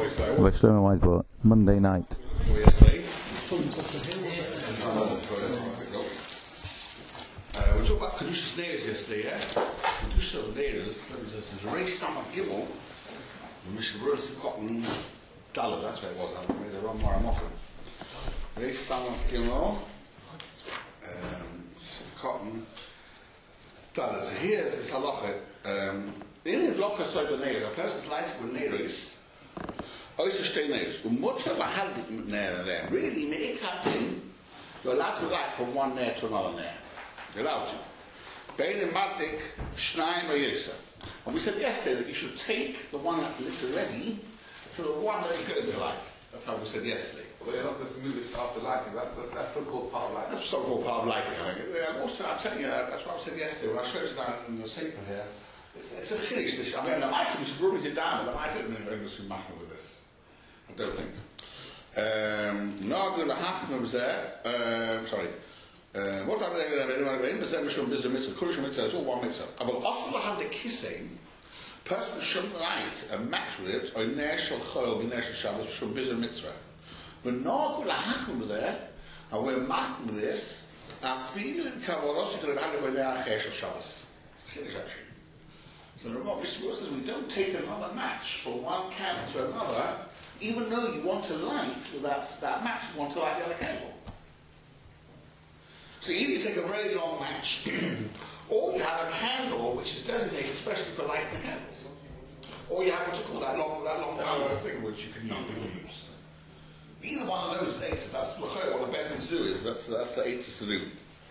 Shlomo Weisbord, Monday night. We talked about Kedushas Neiros yesterday, yeah? Kedushas Neiros, there's a race Samach Gimel, Mishnah Berurah Cotton Daled, that's where it was, I made the wrong Maramochan. Race Samach Gimel, Cotton Daled. So here's this halacha. In the halacha soy b'neiros, a person's light with neiros, also stay neiros. Mutter lahaldik mit neir and really, me'ikatin, you're allowed to light from one nair to another nair. You're allowed to. Bein and mardik, shnaim or yisa. And we said yesterday that you should take the one that's lit already to the one that you're going to light. That's how we said yesterday. Well, you're not supposed to move it after lighting. That's still called part of lighting. That's still called part of lighting, I think. Also, I'm telling you, that's what I said yesterday. When I showed you down in the safer here, it's a finish. I mean, the mice which rubbing it down, but I don't know if English will matter with this. I don't think. Nagul Hachman was there. Sorry. What I'm saying, it's all one mitzvah. I will often have the kissing. Person shouldn't light a match with it, or ner shel chol, ner shel Shabbos, shel bizur mitzvah. When Nagul Hachman was there, and we're marking with this, I feel in Kabbalah, you could have had it with ner shel Shabbos. Chiddush actually. So the Rav says we don't take another match from one candle to another, even though you want to light with that match, you want to light the other candle. So either you take a very long match, or you have a candle which is designated especially for lighting the candles. Or you have what you call that long thing which you can use. Either one of those eights, that's what the best thing to do is, that's the eights to do.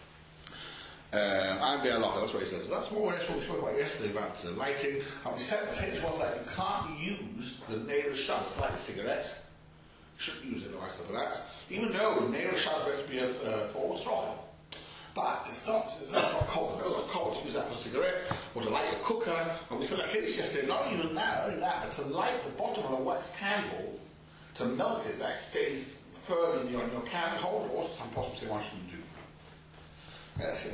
That's what he says. So that's more or less what we spoke about yesterday about lighting. And we said the Chiddush was that you can't use the Neiros Shabbos like a cigarette. You shouldn't use it like stuff like that. Even though Neiros Shabbos is to be for all strochel. But that's not cold. It's not cold to use that for a cigarette or to light your cooker. And we said the Chiddush yesterday, not even that, only that, but to light the bottom of a wax candle, to melt it, that stays firm in your candle holder. Also, some possibly one shouldn't do. Okay,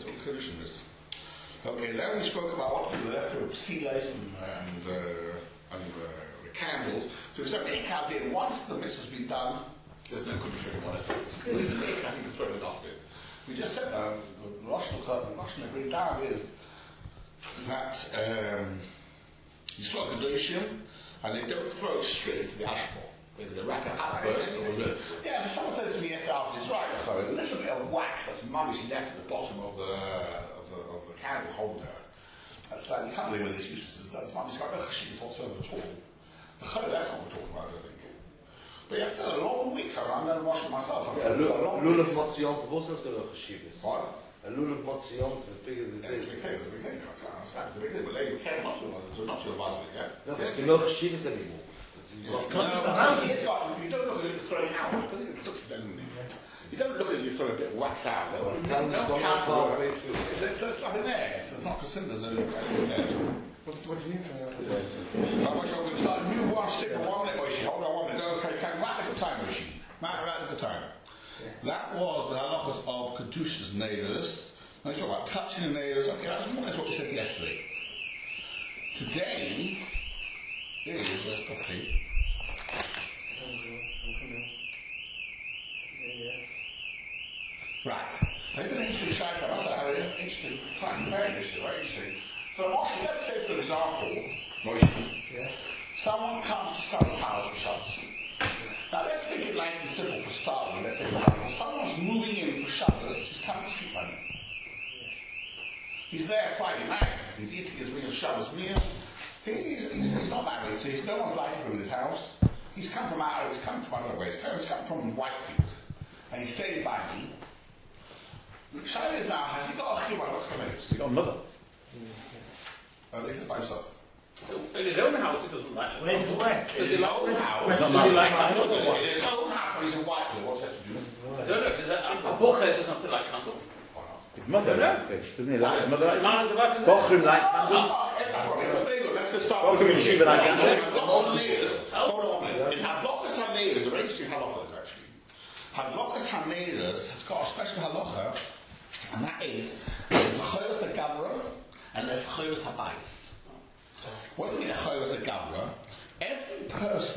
then we spoke about what to do with the leftover psilas and the candles. So we said Meikah did, once the mitzvah's been done, there's no good to anymore. Leave the Meikah, you can throw it in the dustbin. We just said the Russian agreed down is that you throw a Kedoshim and they don't throw it straight into the ash bowl. They wrap it up first. Yeah, if someone says to me yesterday after this, right, a little bit of wax that's mummishly left at the bottom of the candle holder. That's like, you can't live with this useless. That's mummy's got no chashivas whatsoever at all. The chayil, that's not what we're talking about, I think. But yeah, for a long weeks, I'm going to wash it myself. A lulav motziyont also has got no chashivas. What? A lulav motziyont, as big as it is. It's a big thing, it's a big thing. It's a big thing, but they carry not to the basket, yeah? No, there's no chashivas anymore. You don't look at it throwing out. It doesn't even look stunning. You don't look at it, you throw a bit of wax out. There's nothing there. It's not considered as a look in there at all. What do you mean? How much I'm going to start a new one, stick of 1 minute, Moishi. Hold on 1 minute. Okay, right at the time, Moishi. Right at the time. That was the halachas of Kedushas Neiros. Now, you talk about touching the Neiros. Okay, that's more or less what we said yesterday. Today is, let's copy. Right. There's an interesting shape. I say, an interesting plan. Very interesting, very interesting. So, Moshe, let's say, for example, Moshe, someone comes to someone's house with Shabbos. Now, let's make it nice and simple for starting. Let's say, for example, someone's moving in for Shabbos, he's coming to sleep on it. He's there Friday night, he's eating his meal, Shabbos meal. He's not married, so no one's lighting from his house. He's come from another way. He's come from Whitefield. And he stayed by me. The Shaila is now, has he got a chiyuv? He's got a mother. He's by himself. So in his own house, he doesn't like it. Where's his wife? In his own house. Does he like candles? In his own house, when he's in Whitefield, what's that to do? I don't know, because a bocher doesn't have to like candles. His mother likes fish, doesn't he? Like his mother likes Man and the wife. Bochum like candles. Let's just start Bochum is Shiva like candles. Hold on a minute. In Hadlokas HaNeiros, there are two halachas actually. Hadlokas HaNeiros has got a special halacha, and that is there's a chayos HaGavra and there's chayos HaBais. What do you mean a chayos HaGavra? Every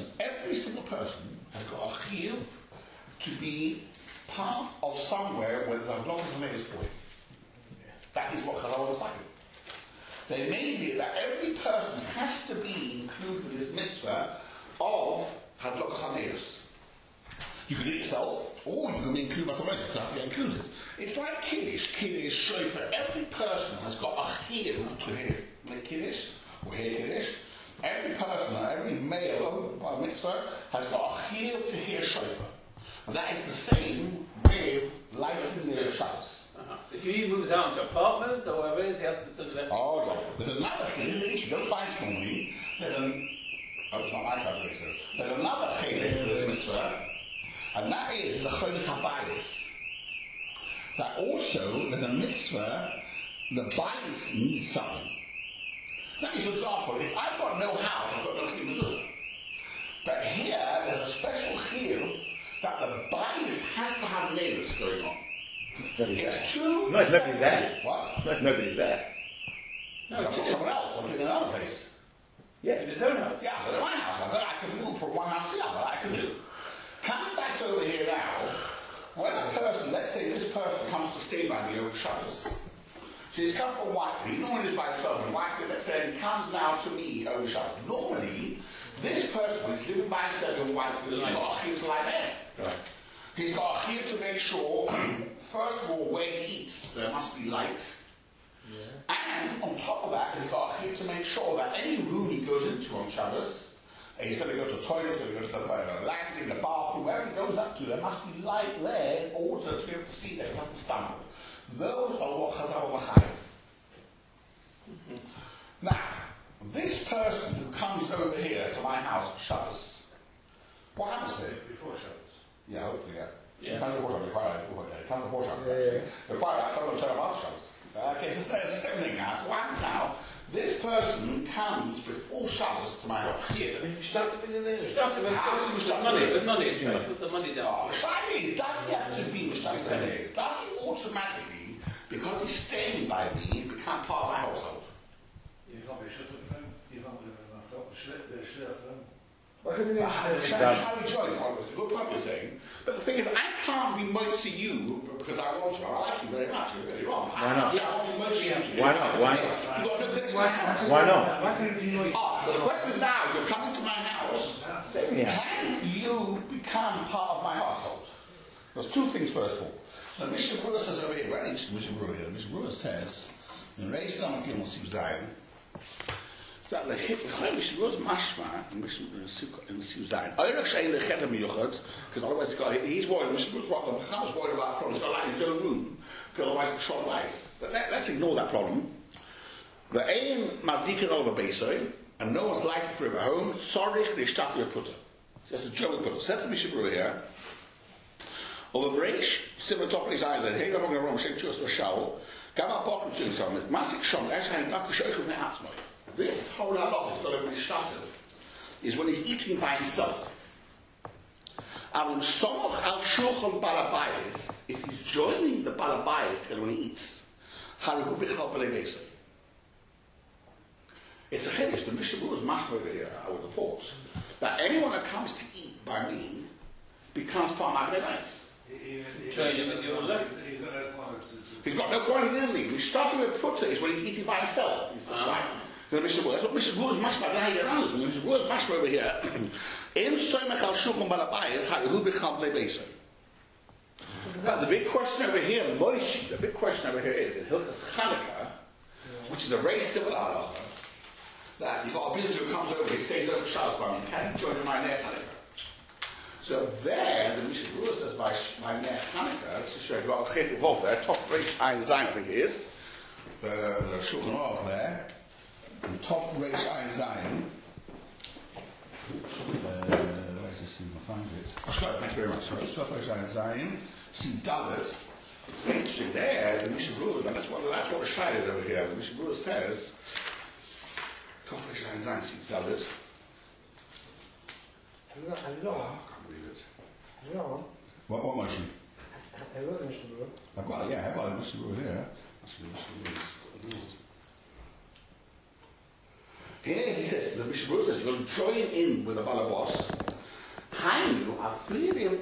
every single person has got a chiyuv to be part of somewhere where there's a lot of Hameir's boy. That is what Chazal was like. They made it that every person has to be included in this mitzvah of Hadlokas Hameirus. You can do it yourself, or you can be included by someone else. You have to get included. It's like Kiddush, Shofar. Every person has got a chiyuv to hear Kiddush, or hear Kiddush. Every person, every male by mitzvah has got a chiyuv to hear Shofar. And that is the same with lighting the Shabbos. So if he moves out into apartments or whatever it is, he has to sort of... Oh, no. There's another thing, this is the issue, don't find it normally. It's not my calculation. There's another chiyuv to this mitzvah, and that is the Chodesh HaBayis. That also, there's a mitzvah, the Bayis needs something. That is, for example, if I've got no house, I've got no chiyuv mezuzah. But here, there's a special chiyuv that the Bayis has to have neighbours going on. It's two... No, it's nobody's there. What? No, if nobody's there. No, I've got someone else, I'm doing it in another place. Yeah. in his own house. Yeah, but in my house, I can move from one house to the other, I can do. Coming back over here now, when a person, let's say this person comes to stay by me over Shabbos, so he's come from Whitefield, he normally is by himself in Whitefield, let's say, and he comes now to me over Shabbos. Normally, this person is living by himself in Whitefield, he's got a chiyuv to lie there. Right. He's got a chiyuv to make sure, first of all, where he eats, there must be light. Yeah. And on top of that, he's got a chiyuv to make sure that any room he goes into on Shabbos, he's going to go to the toilet, he's going to go to the landing, the bathroom, wherever he goes up to, there must be light there in order to be able to see that he doesn't stumble. Those are what Chazal Machayev. Now, this person who comes over here to my house for Shabbos, what happens to him? Before Shabbos. Yeah, hopefully, yeah. Yeah. You can't before Shabbos, you can't before Shabbos, actually. Require that, someone turn off after Shabbos. Okay, it's the same thing now. So what happens now? This person comes before Shabbos to my house. You start to be in there. Start with money. With money, it's right. Put some money down. Oh, Shiny, does he have to be Mishtak Beneh? Does he automatically, because he's staying by me, become part of my household? Je kan weer zitten van hem. Je kan weer slecht van hem. That's how we join. It's a good point you're saying. But the thing is, I can't be moitzi you because I want to. I like you very much. You're very wrong. Why not? I want to be moitzi you. Why not? Why? You got no connection to my house. Why not? Waar kan je die nooit? So the question now is, you're coming to my house. Yeah. Can you become part of my household? There's two things, first of all. So Mishnah Berurah says over here, very interesting Mishnah Berurah here. Mishnah Berurah says, in Reish Samach Gimel Siv Zayin, that the Mishnah Berurah's mashma in Siv Zayin, Eirach Shein Lechet HaMiyuchad, because otherwise he's worried, Mishnah Berurah's worried about a problem, he's got to lie in his own room, because otherwise it's short lies. But let's ignore that problem. The aim Mavdikin Oliver Beisoy, and no one's lighted for him at home, Sorich Lishtati Putter. That's a Joey Putter. Says the Mishnah Berurah here, over Reish, similar to his eyes, and here I'm going to run, shake Chus Rashal, Gama Bochum doing something, Masik Shom, Eshain Dakushosh with Nehatzmoy. This whole halach has got to be started, is when he's eating by himself. Avim Somoch al Shulchan Balabayis, if he's joining the Balabayis together when he eats, Harihu Bichal Belebeso. It's a chiddush, the Mishnah Berurah's mashma over here, I would have thought, that anyone that comes to eat by me becomes part of my Belebeis. Train him with your left. He's got no quality in leave. He's starting with Putta is when he's eating by himself. So Mishnah Berurah, that's what Mishnah Berurah's mashma behind your others. Mishnah Berurah's mashma over here, in Soimach al Shulchan Balabayis, Harihu Bichal Belebeso. But the big question over here, Moshe, the big question over here is in Hilchas Chanukah, which is a very similar halacha, that you've got a visitor who comes over, he stays over Shabbos by me, you can't join in my Ner Chanukah. So there, the Mishnah Berurah says by Ner Chanukah, to show you've got a chid involved there, top Reish Ayin Zayin, I think it is, the Shulchan Aruch there, and top Reish Ayin Zayin, where's this thing, I'll find it. Thank you very much. Sorry, top Reish Ayin Zayin, see Dalet, interesting there, the Mishnah Berurah, and that's what we're shaded over here. The Mishnah Berurah says, top Reish Ayin Zayin, see Dalet. Oh, I can't believe it. What motion? I've got it, I've got it. Mishnah Berurah here. Here he says, the Mishnah Berurah says, you're going to join in with the Balabos,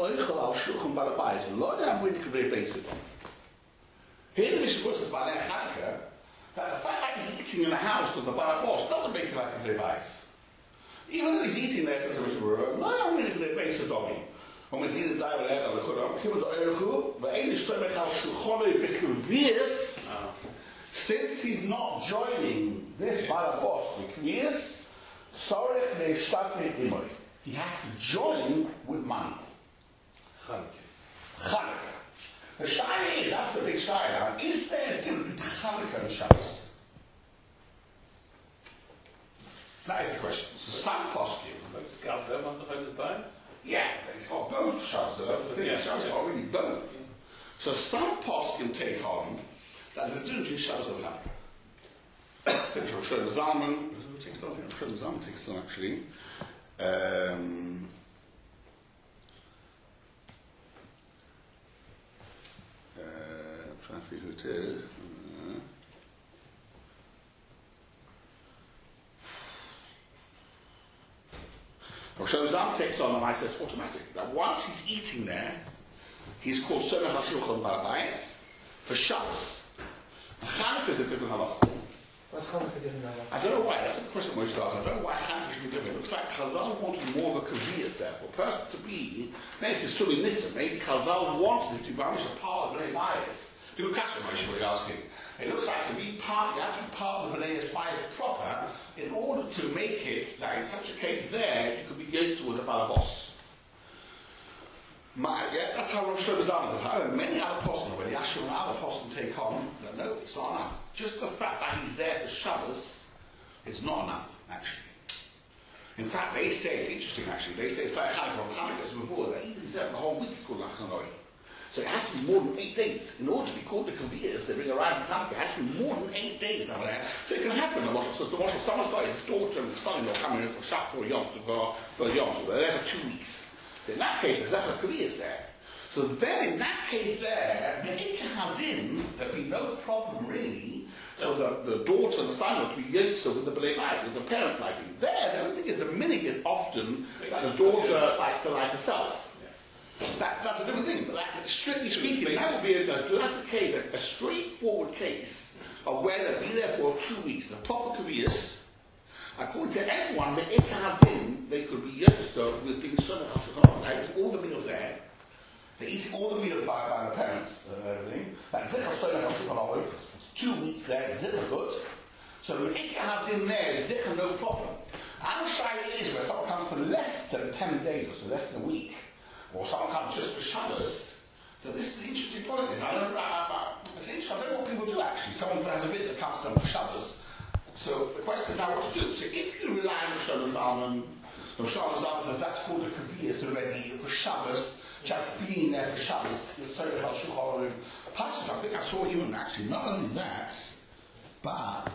oichel al shulchan barabayis. Lo yam with the basic. Here the Mishnah says by that Hanukkah that the fact that he's eating in the house of the barabos doesn't make him like a basic. Even though he's eating there, says the Mishnah, lo yam with the basic domi. Om het hier daar wel aan de Koran, kim het oichel, we een is somech al shulchan bekvies. Since he's not joining this barabos bekvies, sorech ne shtate imoy. He has to join with money. Chanukah. The Shaila is, that's the big Shaila. Is there a difference between Chanukah and Shabbos? That is the question. So some poskim. Yeah, it's got both Shabbos. So that's the thing. Shabbos got really both. So some poskim take on that there's a difference between Shabbos and Chanukah. I think Rosh Zalman. Who takes on? I think Rosh Zalman takes on actually. I'm trying to see who it is. Rosh Hashanah takes on, and I say it's automatic. That once he's eating there, he's called Somech HaShulchan Barabayis for Shabbos. Chanukah is a different halacha. What's Hanukkah different now? I don't know why. That's a question Moshe asked. I don't know why Hanukkah should be different. It looks like Chazal wanted more of a kaviyas there for a person to be. Maybe it's truly Nissa. Maybe Chazal wanted it to be a part of the Bnei Bias. To look at Moshe, what you're asking. It looks like to be part. You have to be part of the Bnei Bias proper in order to make it that in such a case there you could be used with a balabos. Yeah, that's how Rosh Hashanah. Many other poskim, where the Ashur and other poskim take on, no, it's not enough. Just the fact that he's there for Shabbos, it's not enough, actually. In fact, they say, it's interesting actually, they say it's like Hanukkah before, that even he's there for the whole week, it's called Lachanoi. So it has to be more than 8 days. In order to be called the Kaviyas, they bring around Hanukkah, it has to be more than 8 days down there. So it can happen, the Rosh Hashanah, someone's got his daughter and son-in-law coming in for Shabbos for Yom Tov, they're there for 2 weeks. In that case, the Zechar Kaviyas is there. So then, in that case there, the Ikahadin, there'd be no problem really for the daughter and the son-in-law to be Yotza with the B'lei Light, with the parents lighting. There, the only thing is the minig is often that the daughter likes to light herself. That's a different thing, but that, strictly speaking, that would be that's a case, a straightforward case of where they'll be there for 2 weeks, the proper Kaviyas. According to everyone, the Ikahadin, they could be Yotza with being Somech HaShulchan, all the meals there. They're eating all the meals by the parents and everything. That Zichar Somech HaShulchan, 2 weeks there, Zichar good. So the Ikahadin there is Zichar no problem. And Shaila is where someone comes for less than 10 days, or so less than a week, or someone comes just for Shabbos. So this is the interesting point. It's interesting. I don't know what people do actually. Someone has a visitor comes to them for Shabbos. So the question is now what to do. So if you rely on Rosh Hashanah, Rosh Hashanah says that's called a kaviyas already for Shabbos, just being there for Shabbos. I think I saw even actually, not only that, but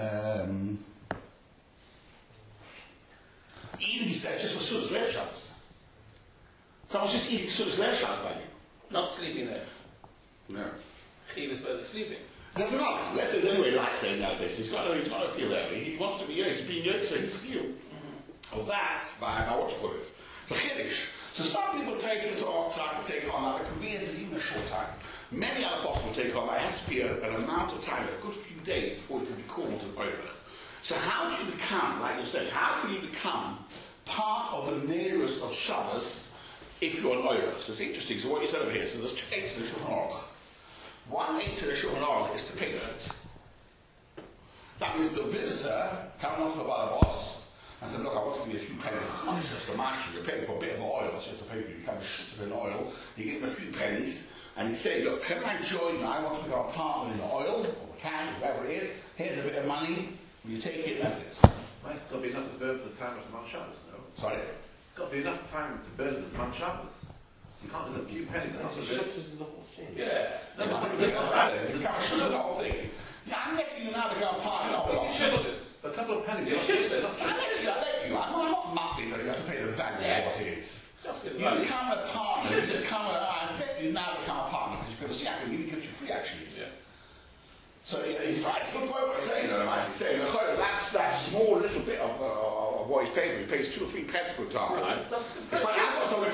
even he's there just for Sudas Leil Shabbos. Someone's just eating Sudas Leil Shabbos by you. Not sleeping there. No. Chiv is where they're sleeping. That's enough. Let's say anyway, like saying nowadays, he's got no feel there. He wants to be here, he's being here, so he's healed. Or that, by what you call it. It's a chiddush. So some people take it on that the kaviyas is even a short time. Many other possible take on that. It has to be an amount of time, a good few days before it can be called an oirach. So how do you become, like you said, how can you become part of the nearest of Shabbos if you're an oirach? So it's interesting. So what you said over here, so there's 2 eighths in the Shulchan Aruch. 1 eighth in the Shulchan Aruch is to pay for it. That means the visitor coming onto the balabos and said, look, I want to give you a few pennies. It's money, so master, you're paying for a bit of oil, so you have to pay for it. You come and shoot it in oil, you give him a few pennies, and you say, look, can I join you? I want to become a partner in the oil, or the cans, whatever it is. Here's a bit of money. You take it, that's it. It's got to be enough to burn for the time of the Mount Shabbos, no? Sorry? It's got to be enough time to burn for the Mount Shabbos. You can't, there's a few pennies. That's not Shabbos is the whole thing. Yeah. You can't shoot the whole thing. Yeah, I'm letting you now become a partner in the oil. A couple of pennies. You should do. I'm not mupping that you have to pay the value of what it is. You become a partner, I bet you now become a partner because you're going to see I can give you free actually. Yeah. So he's right, it's a good point what he's saying, I'm actually saying, that's that small little bit of what he's paying for. He pays 2 or 3 pence, for example. Right. It's like I've got someone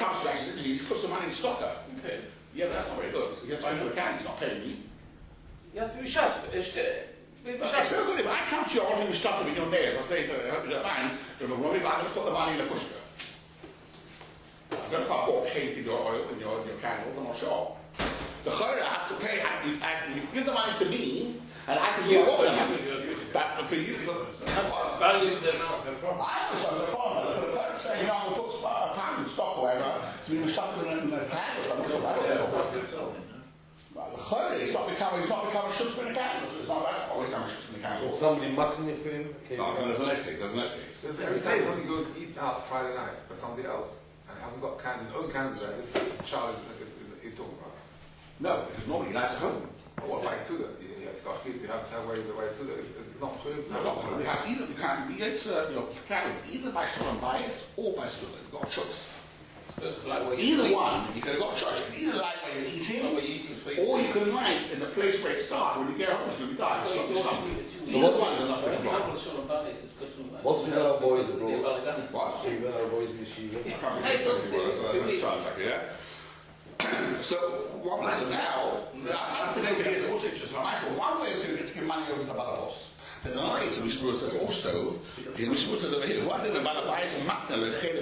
comes to actually, he puts the money in the stocker. Okay. Yeah, but that's not very good. He has to open an account, he's not paying me. You have to be shut. It's So good, if I come to you, I want to start with your nails, I say, I hope you don't mind, but I'm going to put the money in the pushka. I'm going to pour cake in your candles, I'm not sure. The chayra have to pay, you give the money to me, and I can do all the money. But for you, that's what value the I understand the problem. For the person saying, I'm going to put a pound in stock or whatever, so we stuff it in the candles, I'm not sure about it. It's not become a shoots in the candles. It's not always become a shoots in the candles. Somebody mucking your film. No, there's an escape, Every time somebody goes eats out Friday night for somebody else and hasn't got candles, own candles there, this is Charlie you're talking about. No, because normally he likes at home. But what about Suda? It's got to have ways the way Suda. It's not true. No, not true. You can eat your candle either by Shalom bias or by Suda. You've got a choice. Either one, you could have got a choice. You can either light where you're eating, or you can light in the place where it's dark. When you get home, it's going to be dark. It's not the sun. Either one's enough for the problem. What's with our boys abroad? What? See with our boys in the Shiva. So, what was it now? I don't think anybody is also interested. I said, one way of doing it is to give money over to the Balabos. There's another reason we should also, we should put it over here. What did the Balabos and Makna,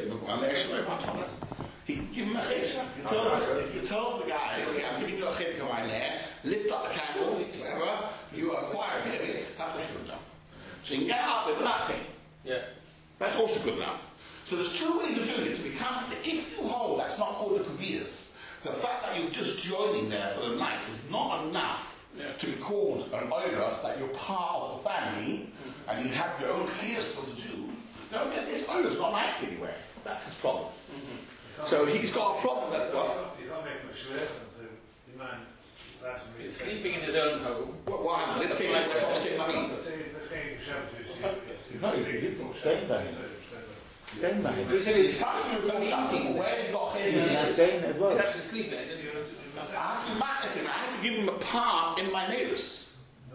he can give him a chedek. You tell the guy, okay, I'm giving you a chedek of mine there, lift up the candle, whatever, you acquire debit, that's also good enough. So you can get out with nothing. Yeah. That's also good enough. So there's two ways of doing it to become, if you hold, that's not called a kaviyas. The fact that you're just joining there for the night is not enough to be called an oirah, that you're part of the family and you have your own kaviyas still to do. No, this oirah's not nice anywhere. That's his problem. So he's got a problem that You can't make much left the man. He's sleeping in his own home. what happened? This case was someone's taking money. No, he's staying there. Staying there. He said he's coming from the shouting, where's he got He's staying as well. He's actually sleeping. I have to magnet him, I have to give him a part in my neighbours.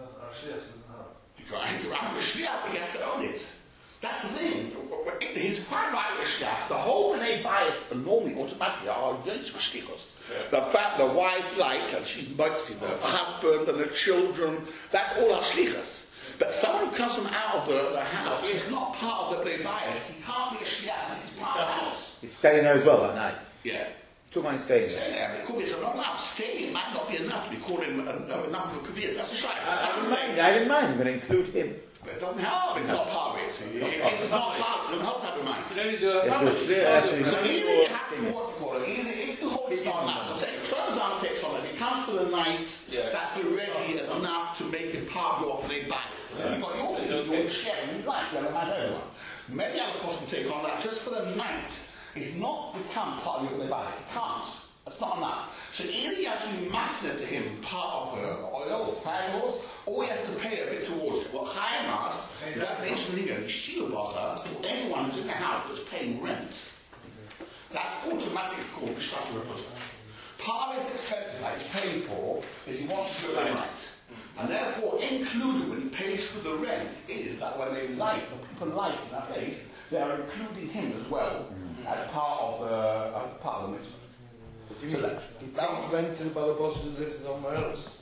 I'm a shliach, but he has to own it. That's the thing. He's quite right with shliach. The whole B'nai bias normally automatically are against shlichus. The fact the wife likes and she's motzing the husband and the children, that's all our shlichus. But someone who comes from out of the house, he's not part of the B'nai bias. He can't be a shliach unless he's part of the house. He's staying there as well at night. Yeah. Two minds staying Staying there. there, but it's not enough. Staying might not be enough to be called him enough of a kaviyas. That's a shayla. I didn't mind. I'm going to include him. But it doesn't help. It's not part of it. It's not part. It doesn't help to have in mind. You can only do a So either you have to what you call it. Either if you hold it's not enough. I'm saying Shrazam takes on it. It comes for the night. That's already enough to make it part of your B'nai bias. And then you've got your thing. You're sharing. You like. You don't mind everyone. Many other possible take on that just for the night. It's not become part of your B'nai bias. It can't. That's not enough. So either you have to be magnet to him part of the oil or candles, or he has to pay a bit towards it. What Chaim asked is that's an interesting thing. Shilbacha, anyone who's in the house that's paying rent, that's automatically called B'shtat Reputa. Part of his expenses that he's paying for is he wants to do it at night. And therefore, included when he pays for the rent is that when they light, the people light in that place, they are including him as well as part of the mitzvah. So that went to the Balabos who lives somewhere else.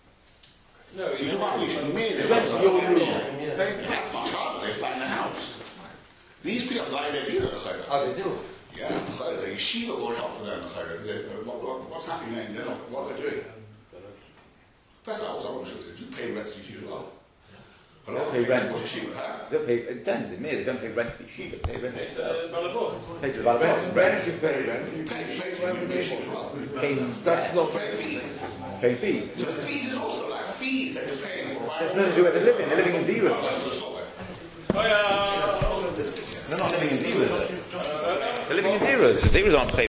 No, You should mean it's That's your room. That's much harder. They find the house. These people like they do it. Oh, they do? Yeah, the yeshiva will help for them. What's happening then? What are they doing? That's what I was saying. Do you pay rent to yeshiva as well? A lot of Pay people rent. watch yeshiva, huh? They pay, it depends. In me, they don't pay rent to the yeshiva. They pay rent to it's themselves. Balabos. Pay to the Balabos. Rent, you pay rent. You pay for information as well. Paying, That's not Pay fees. paying fees. So fees is also like fees that you're paying for. There's nothing to do with the living. They're living in divas. Oh, yeah. They're not living in divas. They're living in divas. The divas aren't paying.